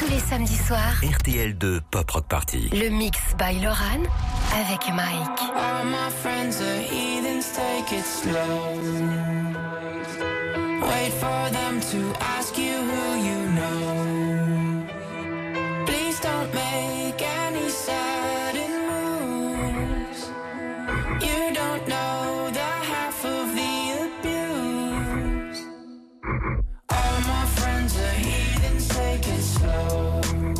Tous les samedis soirs, RTL2 Pop Rock Party. le mix by Loran avec Mike. All my friends are heathens, take it slow. Wait for them to ask you who you know. Please don't make any sudden moves. You don't know the half of the abuse. All my friends are heathens, take it slow.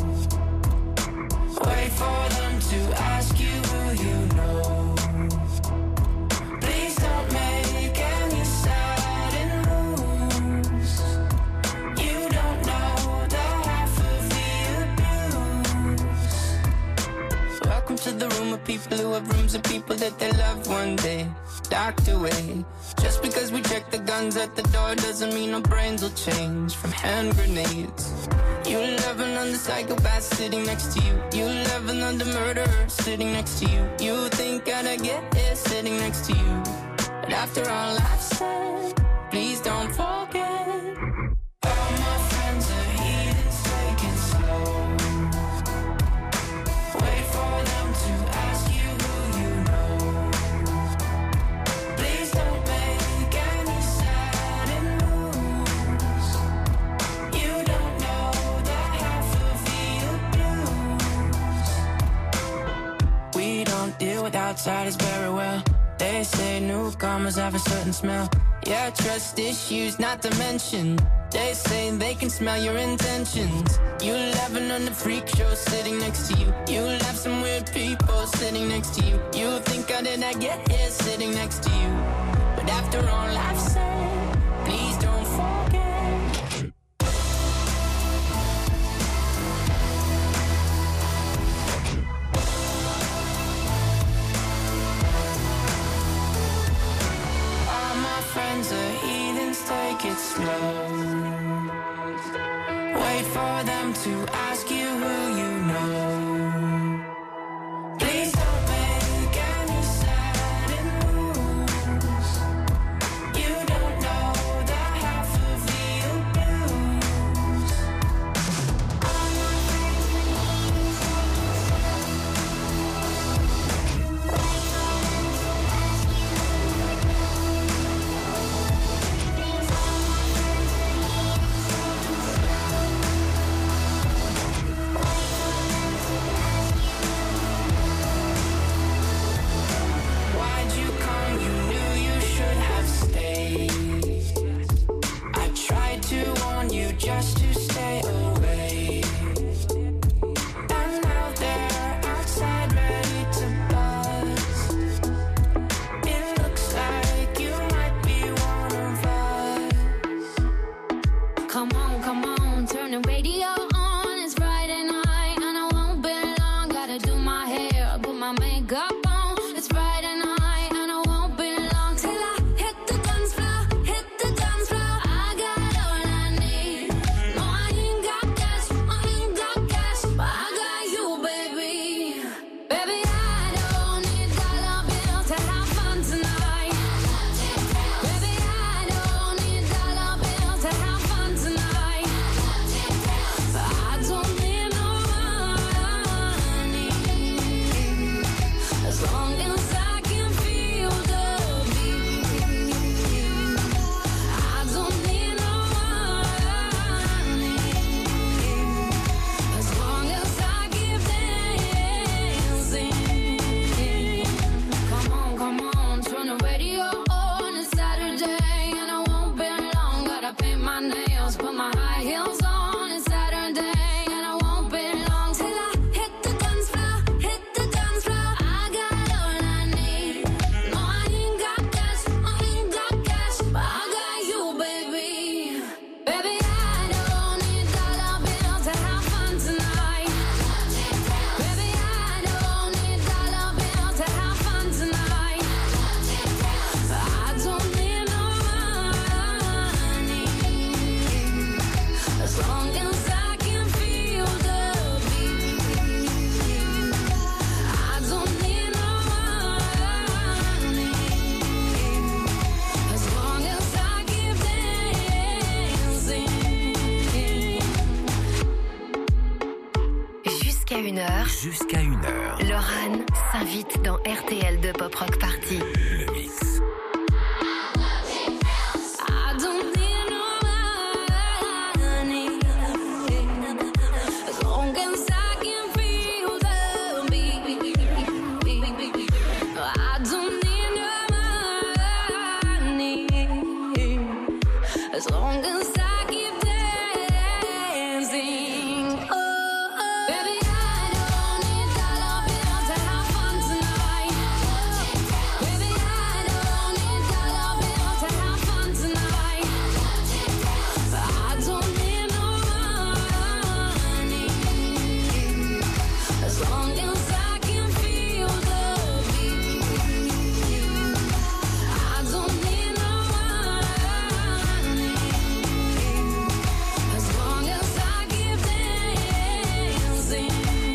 Wait for them to ask you who you know. Please don't make any sudden moves. You don't know the half of the abuse. Welcome to the room of people who have rooms of people that they love one day docked away. Just because we check the guns at the door doesn't mean our brains will change from hand grenades. You love another psychopath sitting next to you. You love another murderer sitting next to you. You think I'd get here sitting next to you. But after all I've said, please don't forget. All my friends are heathens, take it slow. Wait for them to ask you who you know. Please don't make any sudden moves. You don't know the half of the abuse. We don't deal with outsiders very well. They say newcomers have a certain smell. Yeah, trust issues not to mention. They say they can smell your intentions. You laughing on the freak show sitting next to you. You laugh some weird people sitting next to you. You think how did I get here sitting next to you. But after all I've said, please don't forget. All my friends are heathens, take it slow. Wait for them to ask you who you know. Please don't make any sudden moves. You don't know the half of the abuse. Jusqu'à 1h, Jusqu'à 1h. Lorraine s'invite dans RTL de Pop Rock Party. Le mix. I don't need no money as long as I can feel the beat. I don't need no money as long as I keep dancing. Oh, baby, I don't need dollar bills to have fun tonight. Baby, I don't need dollar bills to have fun tonight. I don't need no money as long as I can feel the beat. I don't need no money as long as I keep dancing.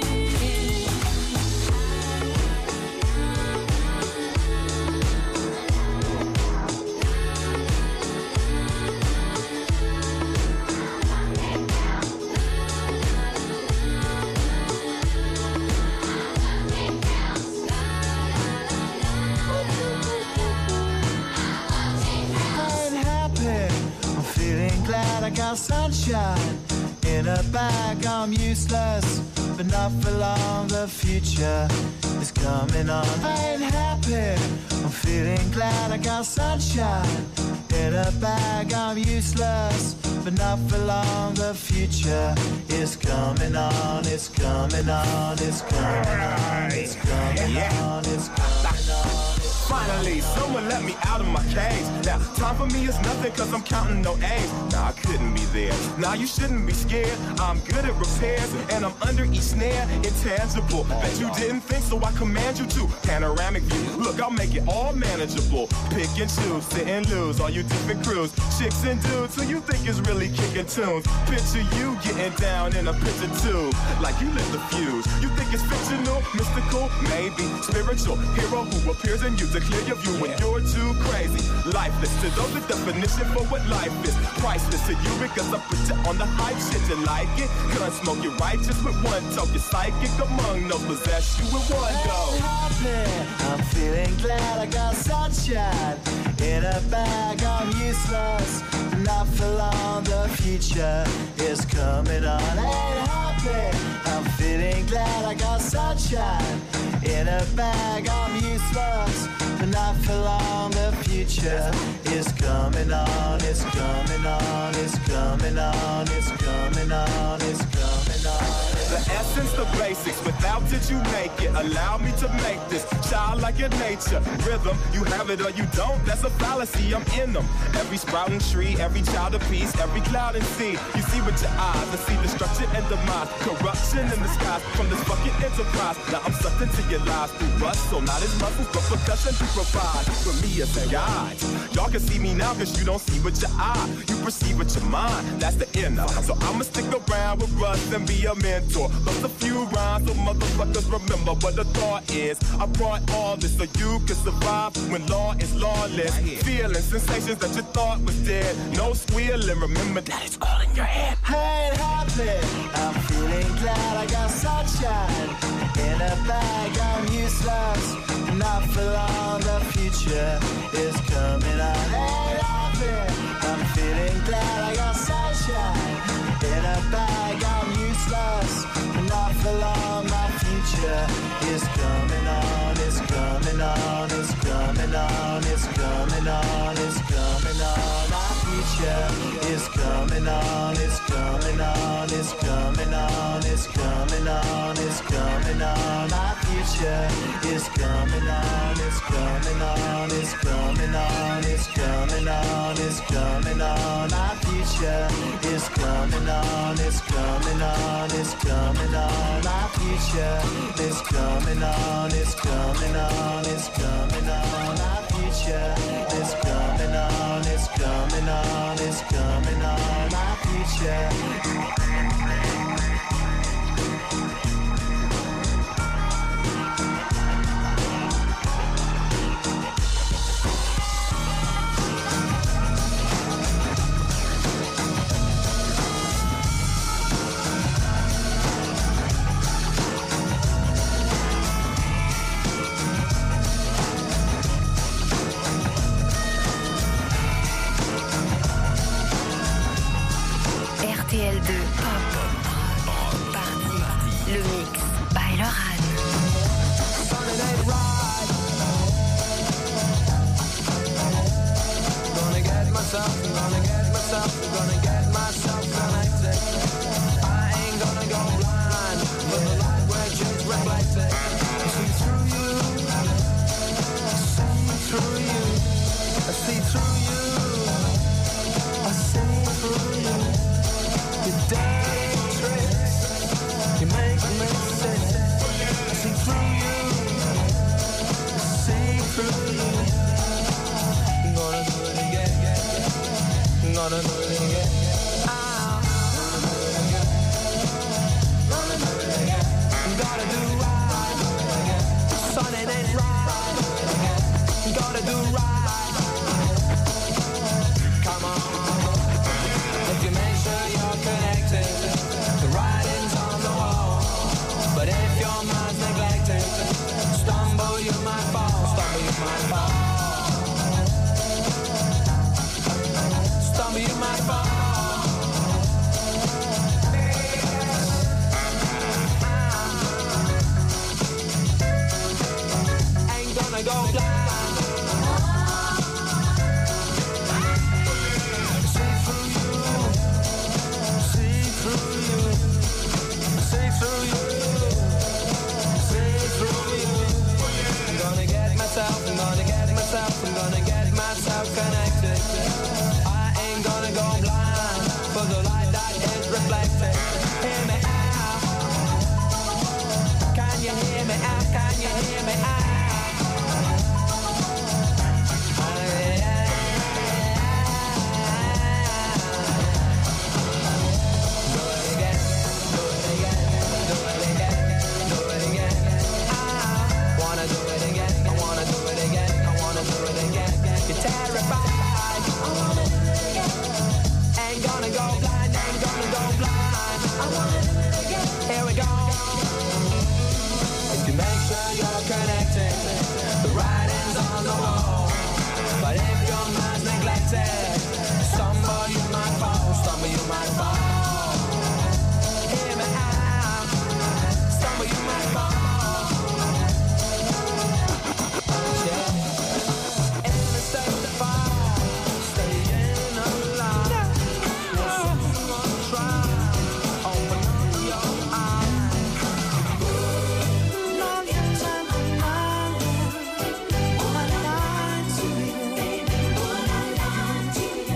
I'm happy, I'm feeling glad I got sunshine in a bag. I'm useless, but not for long. The future is coming on. I'm happy, I'm feeling glad I got sunshine in a bag. I'm useless, but not for long. The future is coming on. It's coming on. It's coming on. It's coming on. It's coming on. Finally, someone let me out of my cage. Now, time for me is nothing cause I'm counting no A's. Nah, I couldn't be there. Nah, you shouldn't be scared. I'm good at repairs and I'm under each snare. Intangible. Bet you didn't think, so I command you to. Panoramic view. Look, I'll make it all manageable. Pick and choose, sit and lose. All you different crews. Chicks and dudes who you think is really kicking tunes. Picture you getting down in a picture tube. Like you lit the fuse. You think it's fictional, mystical, maybe spiritual. Hero who appears in you to clear your view when you're too crazy. Lifeless to those, the definition for what life is. Priceless to you because I put you on the hype shit. You like it? Gun smoke, you're righteous with one toe. You're psychic among those, possess you with one go. I'm happy, I'm feeling glad I got sunshine in a bag. I'm useless, not for long. The future is coming on. Ain't happy, I'm feeling glad I got sunshine in a bag. I'm useless, but not for long. The future is coming on. It's coming on. It's coming on. It's coming on. It's coming on. The essence, the basics, without it you make it. Allow me to make this childlike in nature. Rhythm, you have it or you don't, that's a fallacy, I'm in them. Every sprouting tree, every child of peace, every cloud and sea. You see with your eyes, I see destruction and demise. Corruption in the skies from this fucking enterprise. Now I'm sucked into your lies through rust, so not as muscles, but percussion to provide for me as a guide. Y'all can see me now cause you don't see with your eye. You perceive with your mind, that's the inner. So I'ma stick around with Russ and be a mentor. Bust a few rhymes so motherfuckers remember what the thought is. I brought all this so you can survive when law is lawless. Feeling sensations that you thought was dead. No squealing, remember that it's all in your head. I ain't happy, I'm feeling glad I got sunshine in a bag. I'm useless, not for long. The future is coming on. Ain't happy, I'm feeling glad I got sunshine in a bag. I'm useless, not for long. My future is coming on. It's coming on. It's coming on. It's coming on. It's coming on. My future is coming on. It's coming on. It's coming on. It's coming on. It's coming on. My future is coming on. It's coming on. It's coming on. It's coming on. It's coming on. My future is coming on. It's coming on. It's coming on. My future is coming on. It's coming on. It's coming on. My future is coming on. It's coming on. It's coming on. My future. Gonna do it again. Gotta do right. Son, it ain't right. Gotta do right. Come on. If you make sure you're connected, the writing's on the wall. But if your mind's neglected, stumble you might fall. Stumble you might fall. Stumble you might fall. Go blind. See through you, see through you, see through you, see through you. I'm gonna get myself, I'm gonna get myself, I'm gonna get myself connected. I ain't gonna go blind for the light that is reflected. Hear me out. Can you hear me out? Can you hear me out? Somebody might fall, somebody you might fall. Hear me out, somebody you might fall. Yeah. In the state of fire, staying alive. We'll try, open up your eyes. Long time what I lied to you, baby, what I lied to you.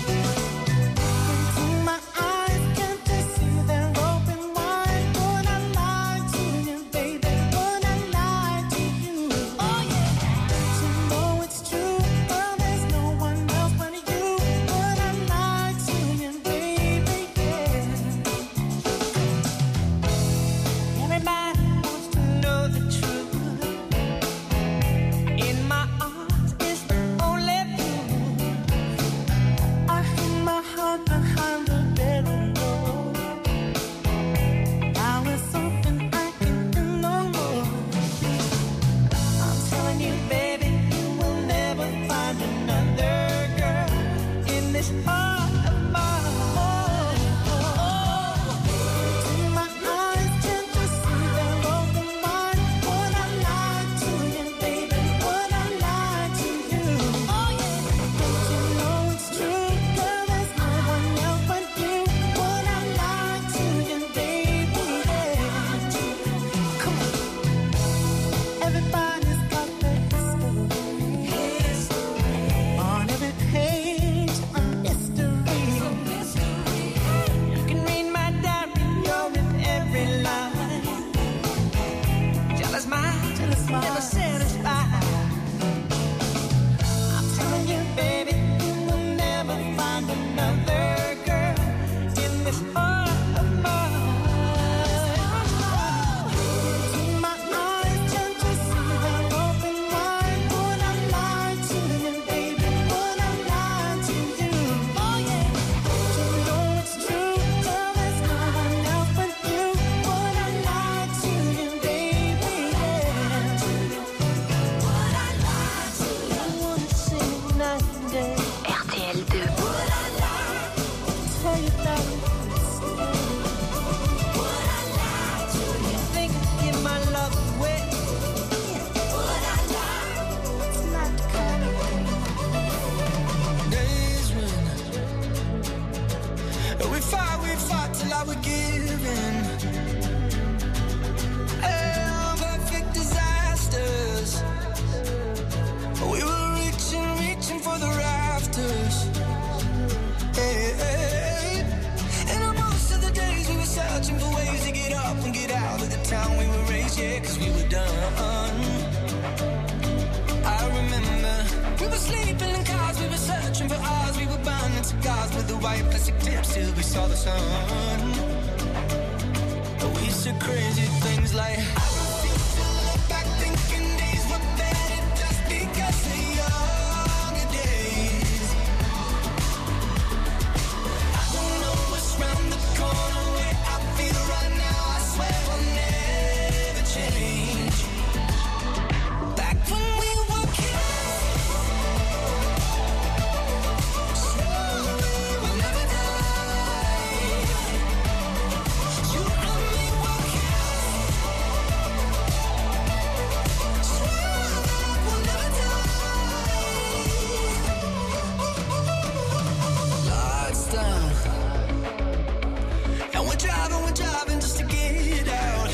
My eyes can't they see they're open wide. What I lied to you, baby, what I lied to you. Oh yeah, to know it's true, well there's no one else but you. What I lied to you, baby, yeah. Everybody wants to know the truth. In my arms is only you. I feel my heart behind the barrel. Now it's something I can't do no more. I'm telling you, baby, you will never find another girl in this heart of mine. My eyes can't just see they're open wide. What I lied to you, baby, what I lied to you. Oh yeah, don't you know it's true, girl? There's no one else but you. What I lied to you, baby, yeah. Come on, everybody's got their history. On every page, a mystery. You can read my diary, you're in every line. Jealous mind, never satisfied. I'm telling you, baby, you will never find another girl in this heart of mine. My eyes can't just see they're open wide. What I lied to you, baby, what I lied to you. Oh yeah, don't you know it's true, girl? There's no one else but you. What I lied to you, baby, yeah. What I lied to you. I wanna sing it night and day. RTL 2. What I lied, tell you that it's what I lied to you. Think I give my love away. What I lied, it's not the kind of days when we fought till I would give in. Perfect disasters. We were reaching for the rafters. Hey. And on most of the days we were searching for ways to get up and get out of the town we were raised, yeah, 'cause we were done. I remember we were sleeping in cars, we were searching for ours, we were burning smoking cigars with the white plastic tips till we saw the sun. We said crazy things like I refuse to look back thinking days were better just because of younger days. I don't know what's round the corner where I feel right now. I swear we'll never change. Back when we were kids, swore we will never die. You and me were kids, swore that we'll never die. Lights down, and we're driving just to get out.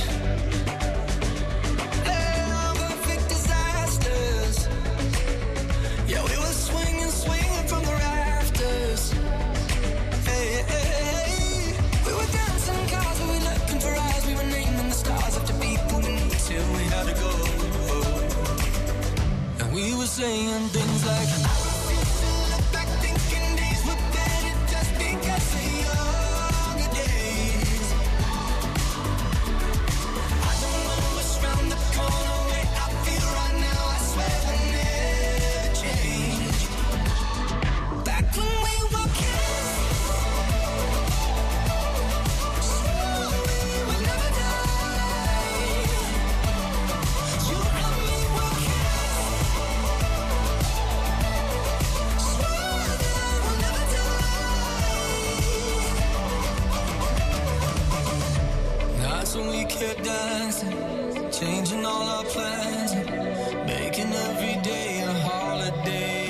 Perfect disasters. Yeah, we were swinging from the rafters. Hey, hey, hey. We were dancing in cars, we were looking for eyes. We were naming the stars after people we knew till we had to go. And we were saying things like I refuse to look back thinking days were better just because of younger days. I don't know what's round the corner where I feel right now. I swear we'll never change. Back when we were kids, swore we will never die. You and me were kids, swore that we'll never die. Nights when we kept dancing, changing all our plans, making every day a holiday.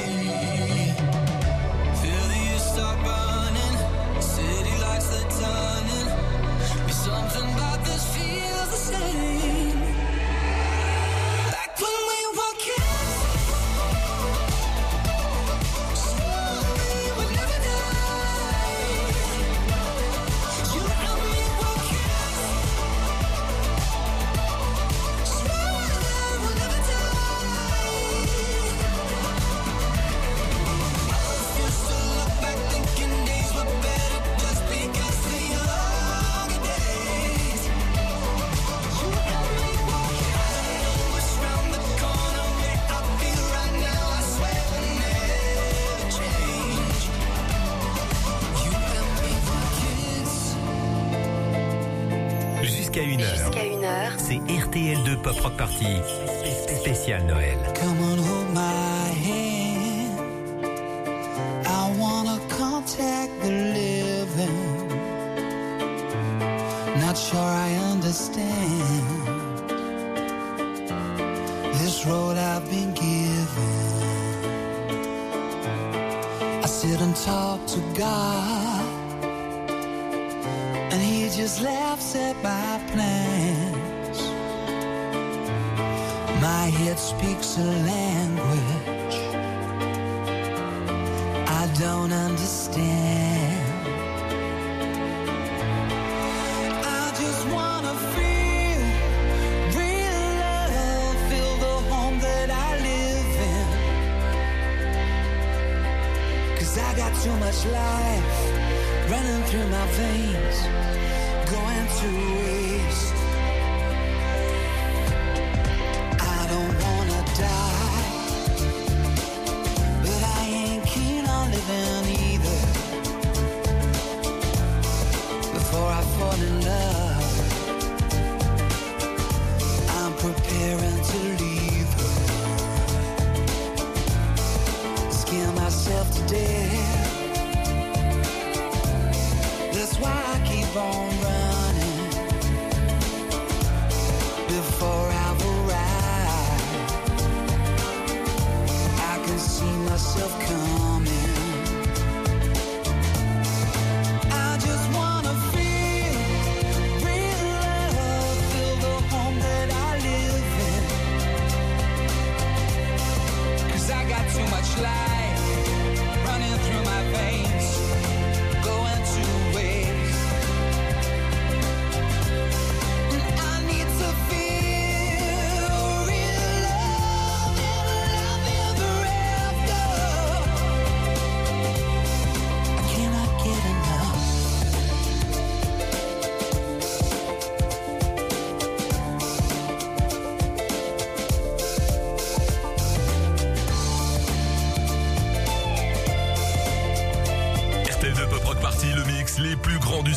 Feel the years start burning, city lights they're turning. Be something about this feels the same. Back when we were kids, swore we would never die. You and me were kids, swore that we'll never die. I refuse to look back thinking days were better just because of younger days. You and me were kids. I don't know what's round the corner where I feel right now. I swear we'll never change. You and me were kids. Jusqu'à 1h, c'est RTL2 Pop Rock Party spécial Noël. Come on, hold my hand. I wanna contact the living. Not sure I understand this road I've been given. I sit and talk to God, and He just laughs at my plans. My head speaks a language I don't understand. I just wanna feel real love, feel the home that I live in. 'Cause I got too much life running through my veins, going to waste. I don't wanna die, but I ain't keen on living either. Before I fall in love, I'm preparing to leave her. Scare myself to death. That's why I keep on running before I've arrived. I can see myself coming. I just wanna feel real love, feel the home that I live in. 'Cause I got too much life running through my veins, going to waste. And I need to feel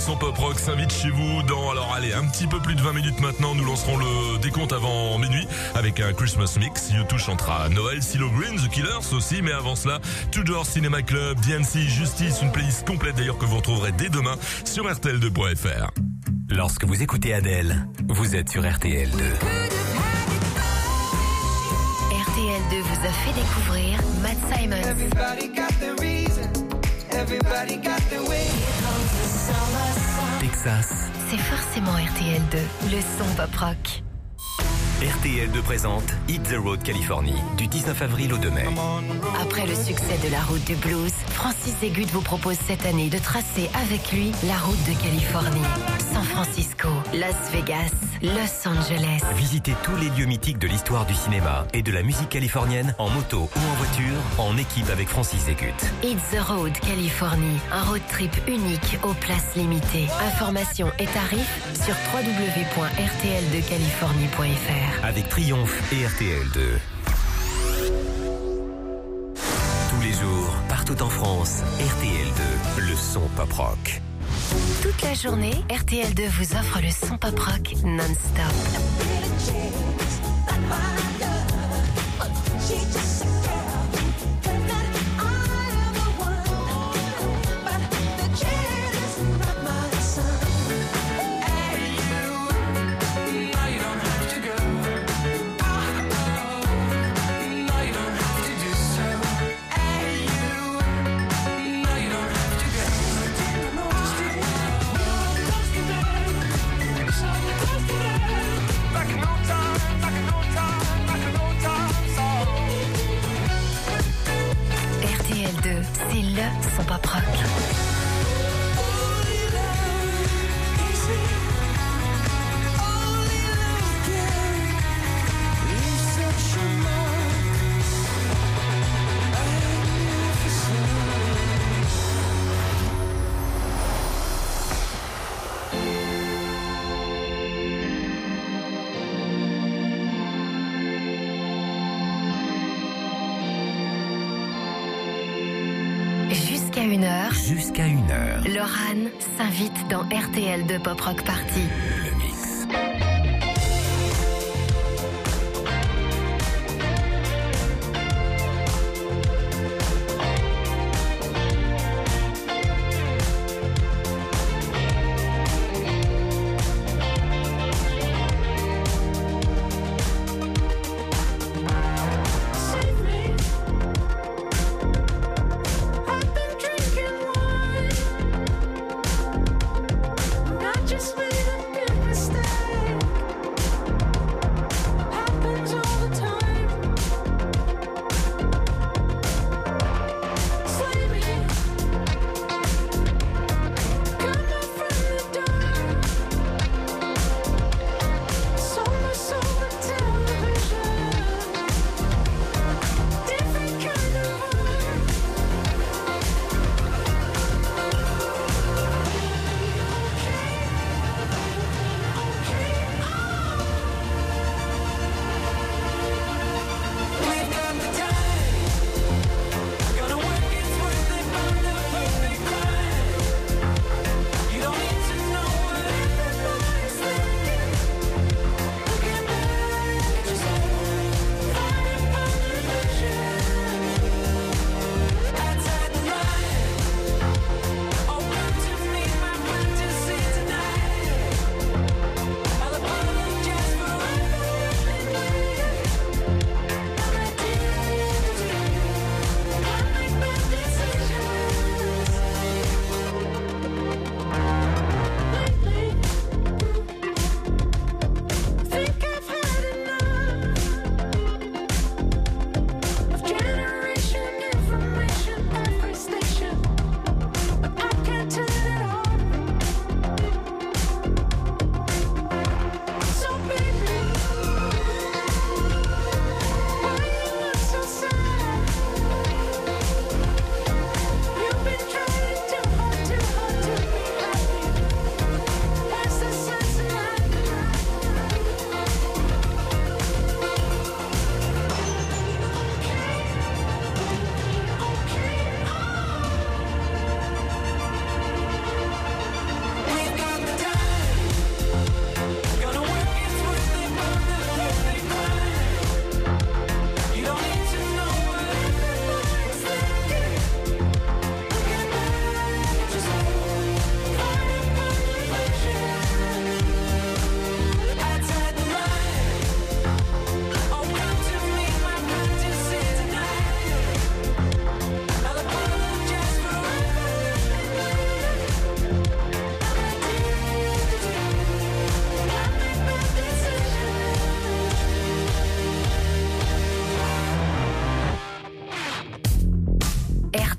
son pop rock s'invite chez vous dans, alors allez, un petit peu plus de 20 minutes maintenant. Nous lancerons le décompte avant minuit avec un Christmas mix. U2 chantera Noël, CeeLo Green, The Killers aussi, mais avant cela, Tudor Cinema Club, DNC, Justice, une playlist complète d'ailleurs que vous retrouverez dès demain sur RTL2.fr. Lorsque vous écoutez Adele, vous êtes sur RTL2. RTL2 vous a fait découvrir Matt Simons. Everybody got the reason. Everybody got the way. Texas. C'est forcément RTL2, le son pop rock. RTL2 présente Hit the Road Californie du 19 avril au 2 mai. Après le succès de la route du blues, Francis Egut vous propose cette année de tracer avec lui la route de Californie. San Francisco, Las Vegas, Los Angeles. Visitez tous les lieux mythiques de l'histoire du cinéma et de la musique californienne en moto ou en voiture, en équipe avec Francis Egut. Hit the Road Californie, un road trip unique aux places limitées. Informations et tarifs sur www.rtl2californie.fr. Avec Triomphe et RTL2. Tous les jours, partout en France, RTL2, le son pop rock. Toute la journée, RTL2 vous offre le son pop rock non-stop. C'est le son pop rock. Jusqu'à 1h. Jusqu'à 1h. Laurane s'invite dans RTL2 Pop Rock Party. Le mix. Just made a difference.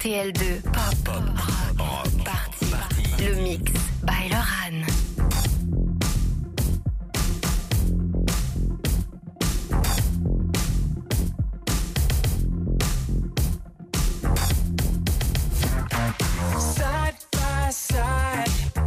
RTL2, pop, rock, party. Le mix by Loran. Side by side,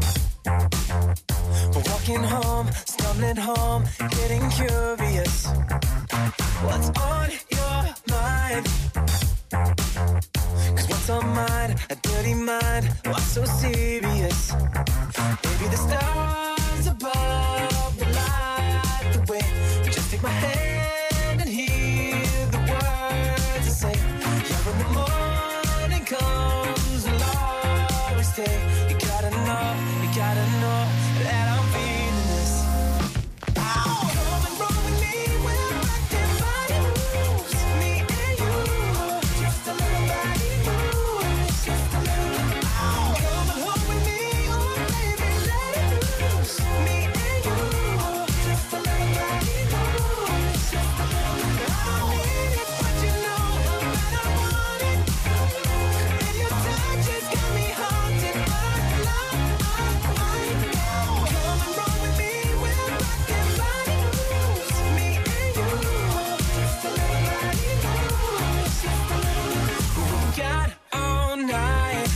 we're walking home, stumbling home, getting curious. What's on your mind? 'Cause what's on mine? A dirty mind. What's so serious? Maybe the stars above will light the way. Just take my hand and hear the words I say. Yeah, when the morning comes, I'll always stay. You gotta know that I'm feeling this. Come and roll with me, we're rockin' body moves. Me and you, just a little body moves. Just a little. Come and hold with me, oh baby, let it loose. Me and you, just a little body moves. Just a little. I don't need it, but you know that I want it. And your touch has got me haunted, but come and roll with me, we're rockin' body moves. Me and you, just a little body moves. Just a little. We got all night.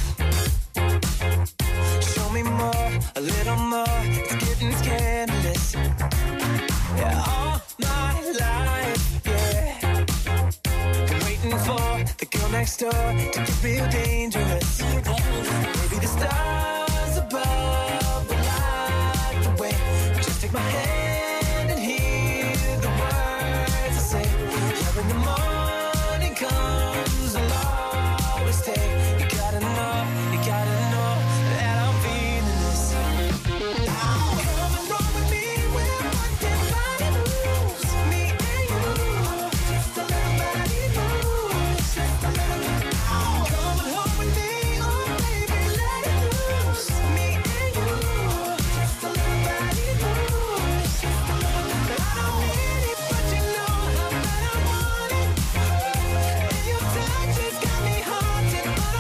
Show me more, a little more. It's getting scandalous. Yeah, all my life, yeah. Been waiting for the girl next door to get real dangerous. Maybe the stars above will light the way. Just take my hand and hear the words I say. Yeah, when the morning comes, I'll always stay. You gotta know that I'm feeling this. Come and roll with me, we're rockin' body moves. Me and you, just a little body moves. Just a little. Come and hold with me, oh baby, let it loose. Me and you, just a little body moves. Just a little. I don't need it, but you know how bad I want it. And your touch has got me haunted, but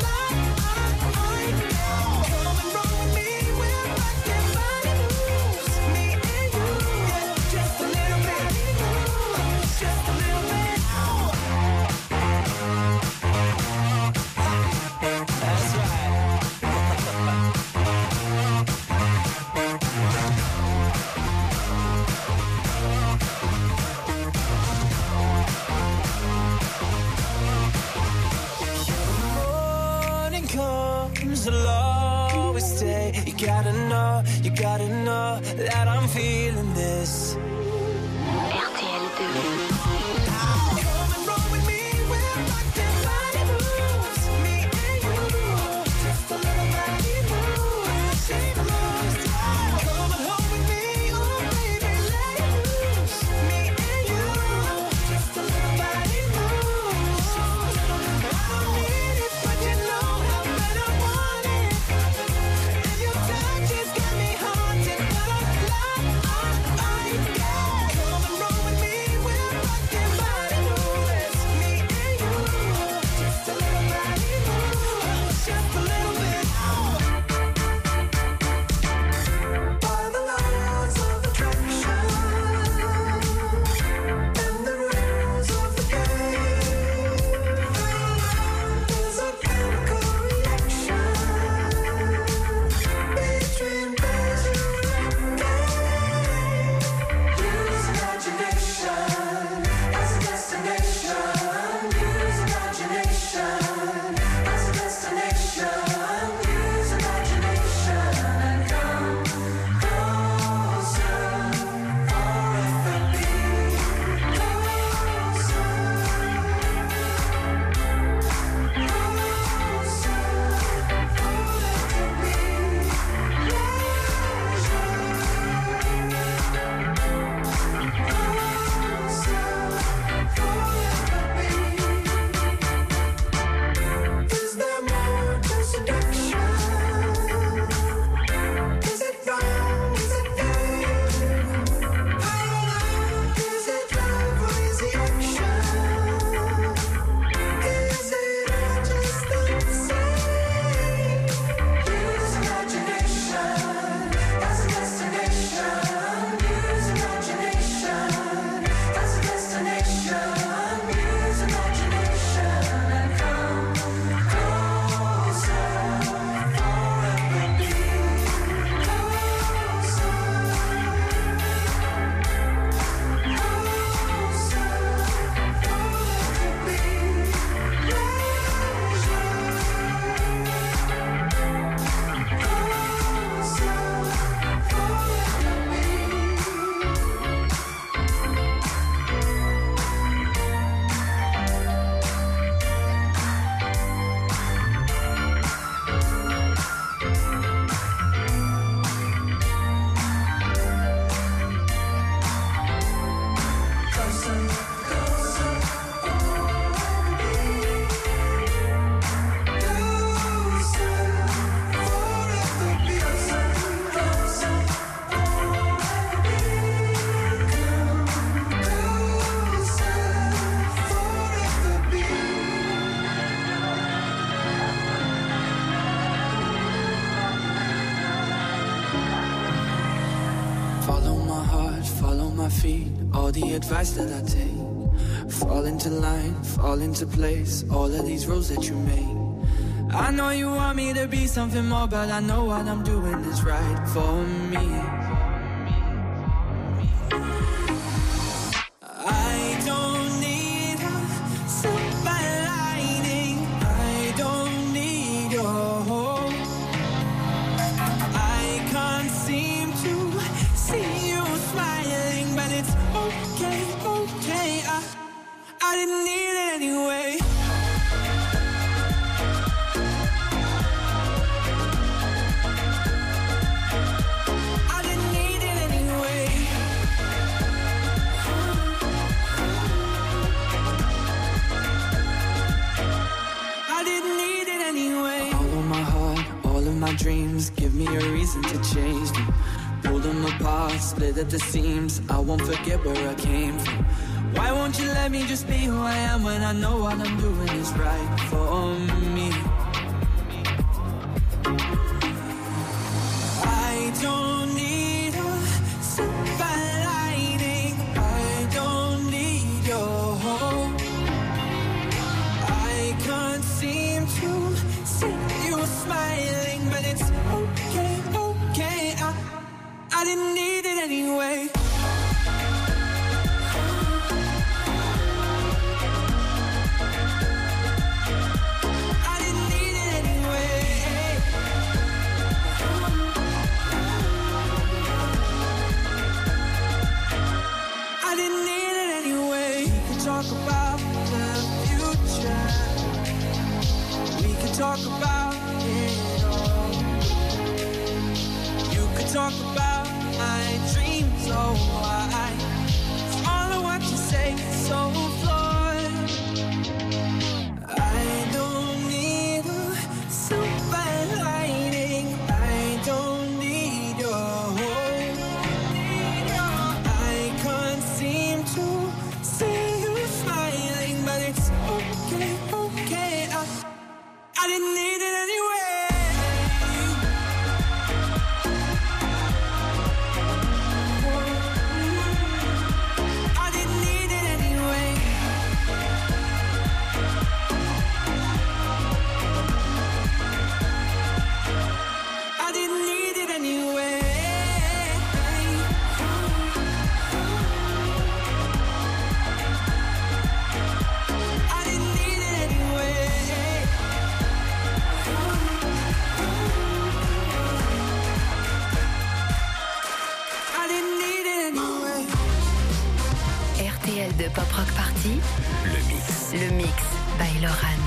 come and roll with me, we're rockin' body moves. Me and you, yeah, just a little bit, just a little bit. That's right. Morning comes, I'll always stay. You gotta know that I'm feeling this. RTL2. Come and roll with me, we're rockin' body moves. Me and you, just a little body moves. Just a little. Come and hold with me, oh baby, let it loose. Me and you, just a little body moves. I don't need it, but you know how bad I want it. And your touch has got me haunted, but come and roll with me, we're Follow my heart, follow my feet, all the advice that I take. Fall into line, fall into place, all of these rules that you make. I know you want me to be something more, but I know what I'm doing is right for me. I don't need a silver lining, I don't need your hope. I can't seem to see you smiling, but it's okay, okay. I didn't need it anyway. I didn't need it anyway. I didn't need it anyway. All of my heart, all of my dreams, give me a reason to change them. Pull them apart, split at the seams, I won't forget where I came from. Why won't you let me just be who I am when I know what I'm doing is right for me? I don't need a silver lining, I don't need your hope. I can't seem to see you smiling, but it's okay, okay. I didn't need it anyway. Talk about the future. We could talk about it all. You could talk about my dreams, oh why? All of what you say is so flawed. I don't need a silver lining, I don't need your hope. I can't seem to see you smiling, but it's okay, okay. I didn't need it anyway. I didn't need it anyway. I didn't need it anyway. RTL de Pop Rock Party, le mix by Loran.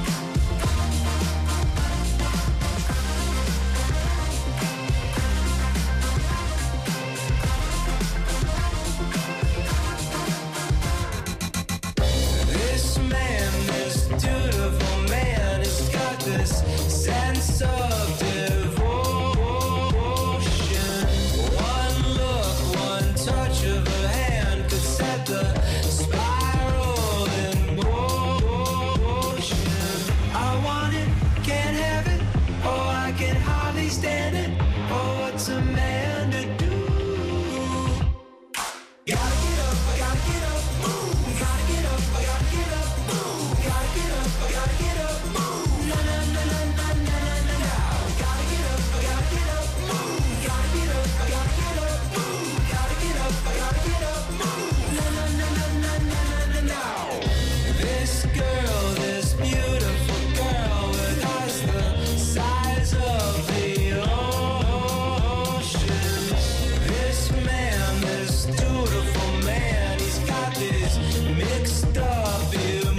This man, this beautiful man, has got this sense of devotion. One look, one touch of her hand could set the spiral in motion. I want it, can't have it, oh I can hardly stand it. Oh, what's a man to do? Gotta get up, I gotta get up, move. Gotta get up, I gotta get up, move. Gotta get up, I gotta get up, move. Na na na na na na na na na. Gotta get up, I gotta get up, move. Gotta get up, I gotta get up, move. Gotta get up, I gotta get up, move. Na na na na na na na na. This girl, this beautiful girl with eyes the size of the ocean. This man, this beautiful man, he's got this mixed up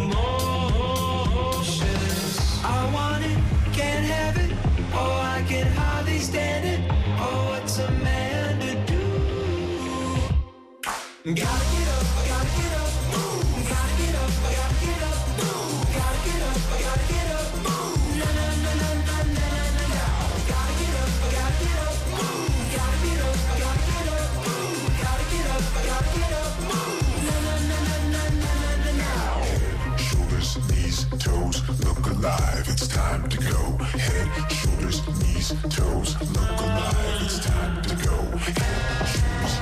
emotions. I want it, can't have it, oh I can hardly stand it. Oh, what's a man to do? Gotta get up, I gotta get up, move. Gotta get up, I gotta get up, move. Gotta get up, I gotta get up, move. Na na na na na na na na. Gotta get up, I gotta get up, move. Gotta get up, I gotta get up, move. Gotta get up, I gotta get up, move. Na na na na na na na na. Shoulders, knees, toes, look alive, it's time to go. Head, shoulders, knees, toes, look alive, it's time to go. Head, shoulders,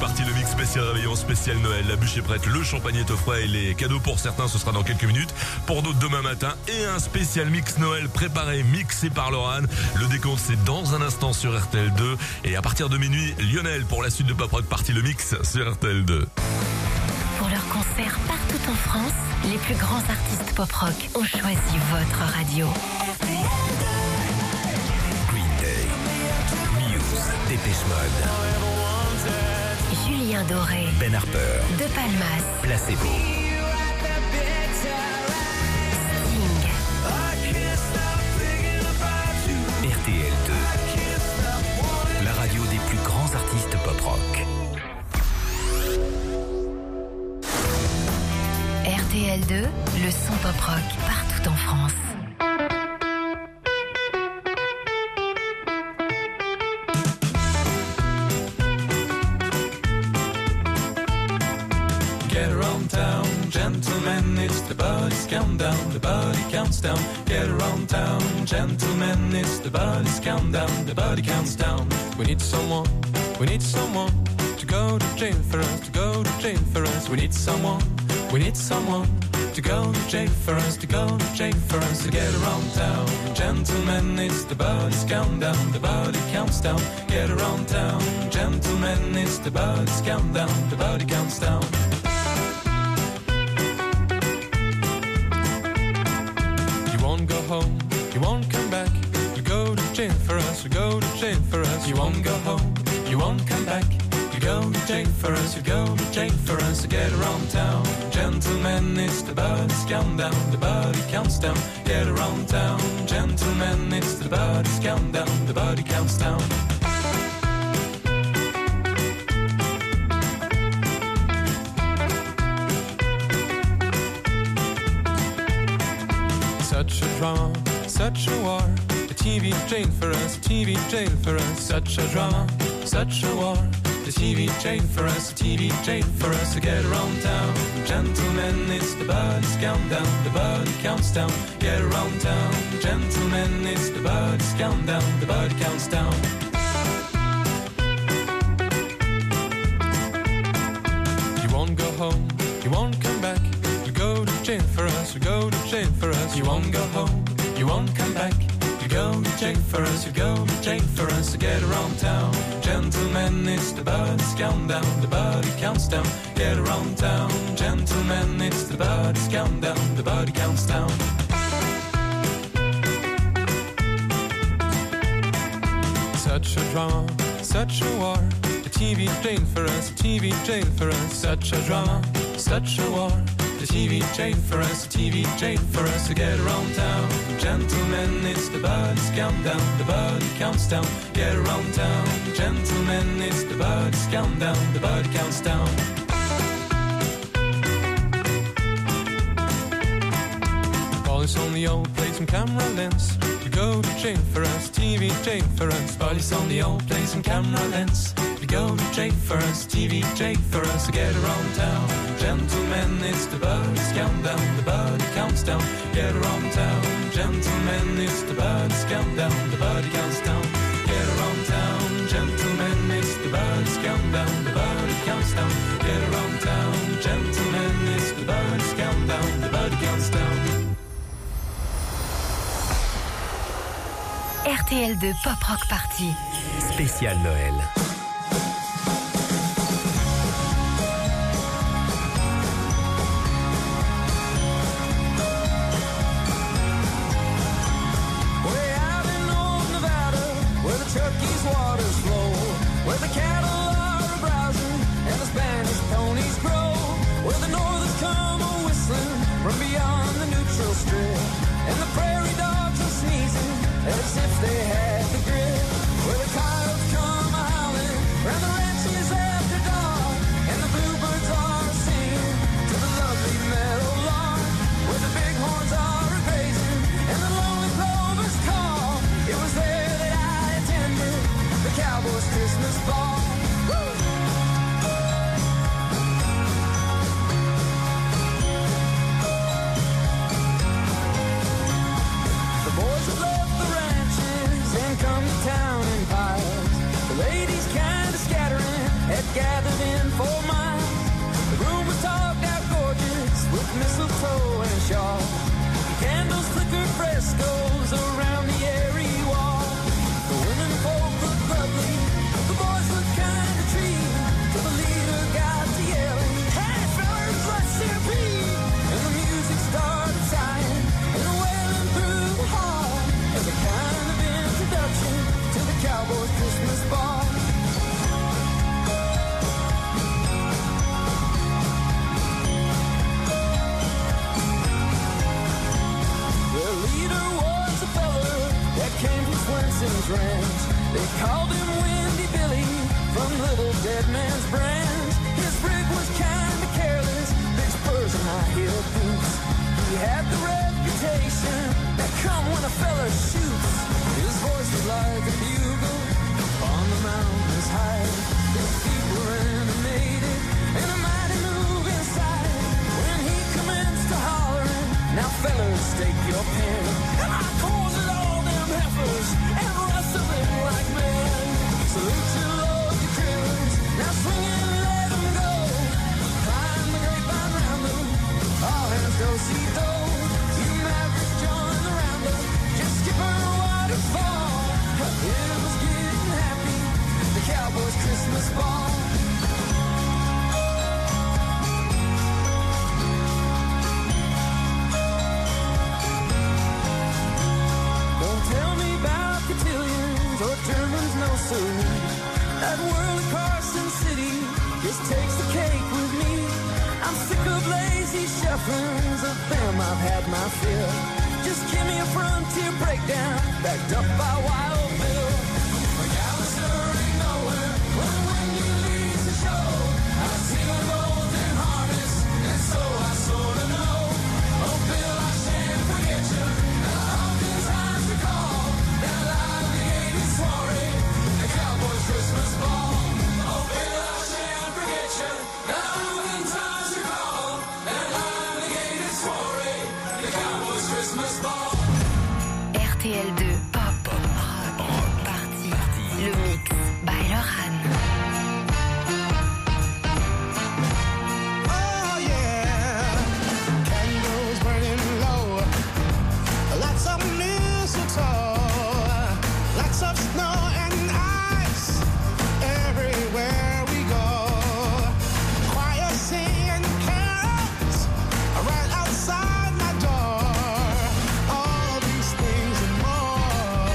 parti, le mix spécial réveillon, spécial Noël. La bûche est prête, le champagne est au frais et les cadeaux pour certains, ce sera dans quelques minutes. Pour d'autres, demain matin. Et un spécial mix Noël préparé, mixé par Laurent. Le décompte, c'est dans un instant sur RTL2. Et à partir de minuit, Lionel pour la suite de Pop Rock Party, le mix sur RTL2. Pour leurs concerts partout en France, les plus grands artistes pop rock ont choisi votre radio. Green Day, Muse, Dépêche Mode, Julien Doré, Ben Harper, De Palmas, Placebo, Sting, RTL2, la radio des plus grands artistes pop rock. RTL2, le son pop rock partout en France. Get around town, gentlemen, it's the body's countdown, the body counts down. Get around town, gentlemen, it's the body's countdown, the body counts down. We need someone to go to jail for us, to go to jail for us. We need someone to go to jail for us, to go to jail for us. To get around town, gentlemen, it's the body's countdown, the body counts down. Get around town, gentlemen, it's the body's countdown, the body counts down. You won't go home, you won't come back. You go to jail for us, you go to jail for us. You won't go home, you won't come back. You go to jail for us, you go to jail for us. To get around town, gentlemen, it's the body's countdown, the body counts down. Get around town, gentlemen, it's the body's countdown, the body counts down. Such a drama, such a war. The TV jail for us, TV jail for us. Such a drama, such a war. The TV jail for us, the TV jail for us. To get around town, gentlemen, it's the body's countdown, the body counts down. Get around town, gentlemen, it's the body's countdown, the body counts down. You won't go home, you won't come back. You go to jail for us, you go to jail for us. You won't go home, you won't come back. You go to jail for us, you go to jail for us. To get around town, gentlemen, it's the body's countdown, the body counts down. Get around town, gentlemen, it's the body's countdown, the body counts down. Such a drama, such a war. The TV jail for us, the TV jail for us. Such a drama, such a war. The TV jail for us, the TV jail for us. To get around town, gentlemen, it's the body's countdown, the body counts down. Get around town, gentlemen, it's the body's countdown, the body counts down. Police on the old plate and camera lens. You go to jail for us, TV jail for us. Police on the old plate and camera lens. You go to jail for us, TV jail for us. To get around town, gentlemen, it's the body's countdown, the body counts down. Get around town, gentlemen, it's the body's countdown, the body counts down. Get around town, gentlemen, it's the body's countdown, the body counts down. Get around town, gentlemen, it's the body's countdown, the body counts down. RTL2 Pop Rock Party. Spécial Noël. Way out in old Nevada, where the Truckee's waters flow, where the cattle are browsing and the Spanish ponies grow, where the northers come a-whistling from beyond the neutral strip, and the prairie dogs are sneezing as if they had the grip, where the coyotes come howling round the ranches after dark, and the bluebirds are singing to the lovely meadowlark, where the bighorns are grazing and the lonely plovers call. It was there that I attended the Cowboys' Christmas ball. Woo! The boys have left the ranches and come to town in piles. The ladies kind of scattering had gathered in little dead man's brand. His rig was kinda careless, big spurs and high heel boots. He had the reputation that come when a fella shoots. His voice was like a bugle on the mountains high. His feet were animated and a mighty move inside. When he commenced to hollering, now fellas, stake your pen. And I calls it all them heifers and wrestle them like men. Salute your love, your killers, now swing and let them go. Climb the grapevine round them, all hands go see though. You mavericks join the roundup, just skip a waterfall. It was getting happy, the Cowboys' Christmas ball. Don't tell me about cotillions or Germans, no sir. That world of Carson City just takes the cake with me. I'm sick of lazy shufflings, of them I've had my fill. Just give me a frontier breakdown, backed up by Wild Bill. McAllister ain't nowhere when you leave the show. I see a golden harvest, and so I sort of know. Oh, Bill, I shan't forget you. Oftentimes recall that lively 80s soiree, the Cowboys' Christmas ball. Oh, Bill, I shan't forget you. Oftentimes recall that lively 80s soiree, the Cowboys' Christmas ball. RTL2 Pop Party. Le mix by Lohan. Oh yeah, candles burning low, lots of mistletoe, lots of snow and ice everywhere we go. Choir singing carols right outside my door. All these things and more.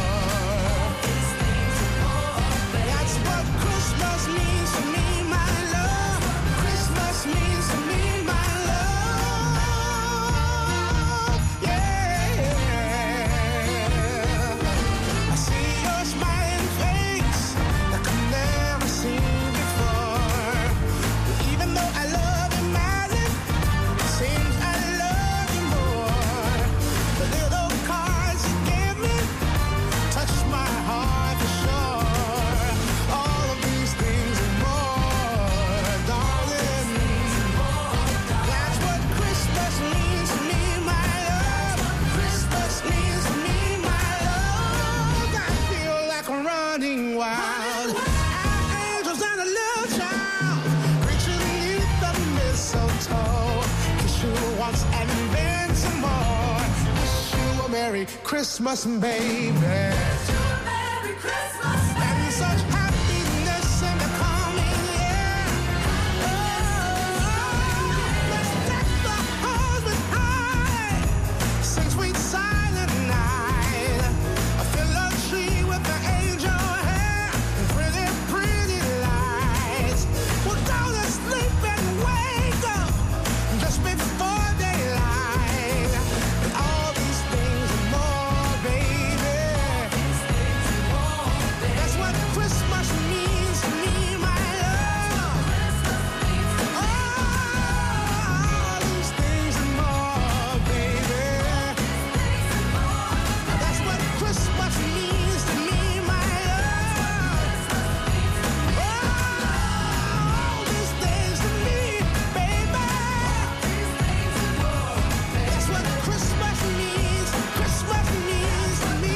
That's what Christmas means to me, my love. Christmas means to me, my love. Yeah. I see your smiling face like I've never seen before. Even though I love you madly, it seems I love you more. The little cards you gave me touch my heart for sure. All of these things and more, darling. That's what Christmas means to me, my love. Christmas means to me, my love. I feel like I'm running wild. Angels and a little child reaching beneath the mistletoe. Kiss you once and then some more. Wish you a Merry Christmas, baby. And such happiness in the coming year. Let's deck the halls with high, sing sweet silent night. I fill a tree with the angel hair and pretty, pretty lights. We'll go to sleep and wake up just before daylight. And all these things and more, baby. That's what Christmas means to me, my love. All these things and more, baby. That's what Christmas means to me, my love. All these things to me, baby. That's what Christmas means. Christmas means to me.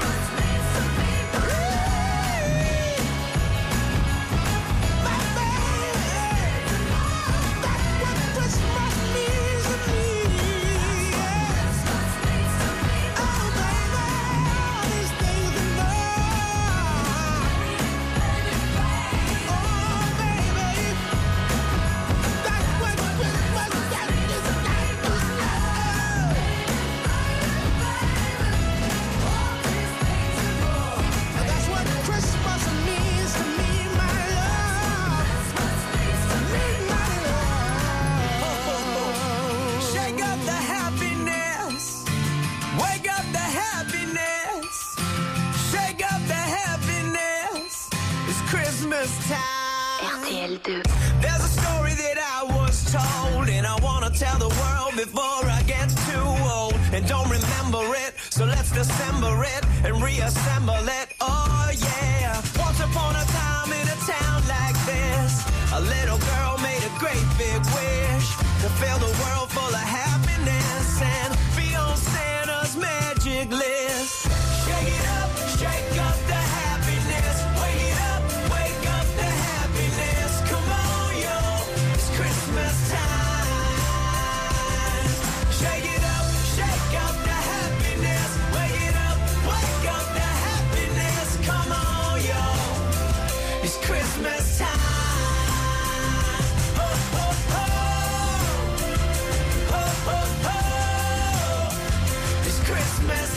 That's what Christmas means to me, my love. My love. Shake up the happiness. Wake up the happiness. Shake up the happiness. It's Christmas time. RTL2. There's a story that I was told, and I wanna tell the world before I get too old. And don't remember it, so let's dissemble it and reassemble it. Oh yeah. Once upon a time in a town like this, a little girl made a great big wish to fill the world full of happiness and be on Santa's magic list. Shake up the happiness. Wake up the happiness. Come on, yo, it's Christmas time. Shake up the happiness. Wake up the happiness. Come on, yo, it's Christmas time. It's Christmas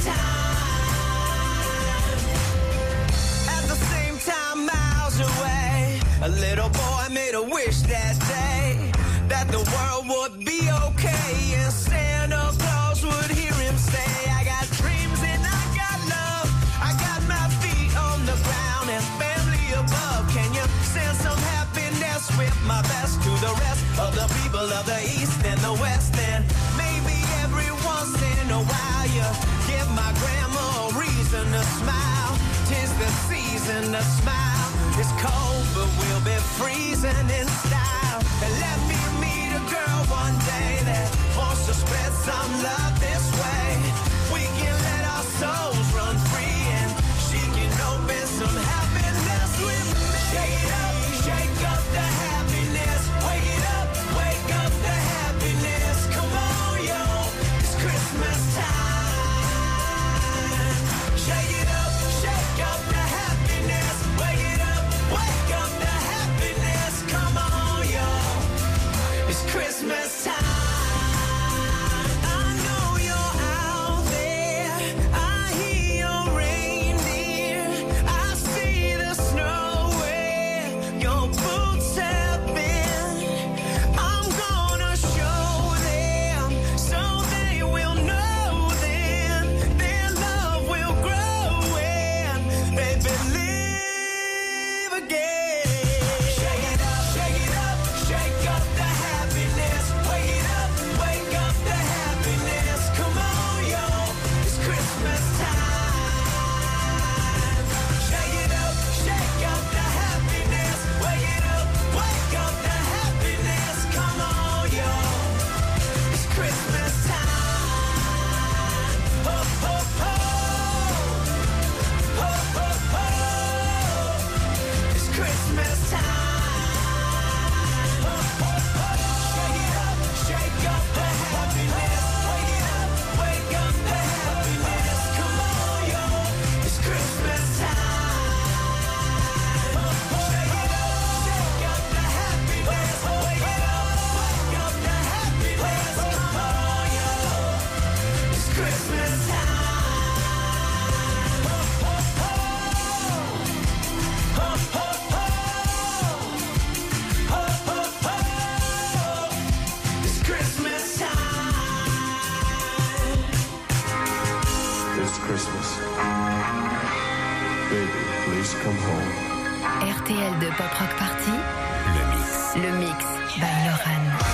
time. At the same time, miles away, a little boy made a wish that day that the world would be okay and Santa Claus would hear him say, I got dreams and I got love, I got my feet on the ground and family above. Can you send some happiness with my best to the rest of the people of the East and the West? And maybe every once in a while you give my grandma a reason to smile. 'Tis the season to smile. It's cold, but we'll be freezing in style. And let me meet a girl one day that wants to spread some love this way. We can let our souls run free and she can open some happiness with me. Shake up the happiness. Wake up the happiness. Come on, yo, it's Christmas time. Shake up the happiness. Wake up the happiness. Come on, yo, it's Christmas time. I know you're out there. I hear your reindeer. I see the snow where your boots have been. I'm gonna show them so they will know then their love will grow and they believe again. Shake up the happiness. Wake up the happiness. Come on, yo, it's Christmas time. Shake up the happiness. Wake up the happiness. Come on, yo, it's Christmas time. Ho, ho, ho. Ho, ho, ho. It's Christmas time. Ho, ho, ho. Shake up the happiness. Wake up the happiness. Come on, yo, it's Christmas time. Ho, ho, shake up the happiness. Wake up the happiness. Come on, yo, it's Christmas time. Ho, ho, ho. Ho, ho, ho. Ho, ho, ho. It's Christmas time. It's Christmas. Baby, please come home. RTL de Pop Rock Party, Le mix. le mix by Loran.